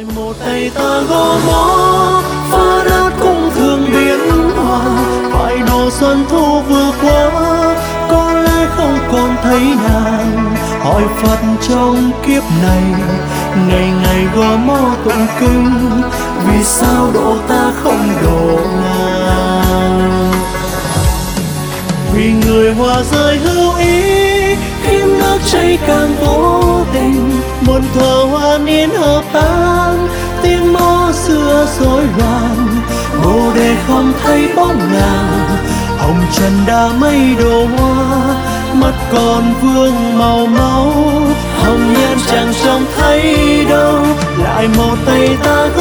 lại một tay ta gõ mõ phá nát cũng thường biến hoa, phải độ xuân thu vừa qua có lẽ không còn thấy nàng. Hỏi Phật trong kiếp này ngày ngày gõ mõ tụng kinh, vì sao độ ta không độ nàng? Vì người hoa rơi hữu ý khiến nước chảy càng vô tình, một thuở hoa niên hợp tan tiếng mõ xưa rối loạn. Bồ đề không thấy bóng nàng, hồng trần đã mây đổ hoa, mắt còn vương màu máu, hồng nhan chẳng trông thấy đâu. Lại một tay ta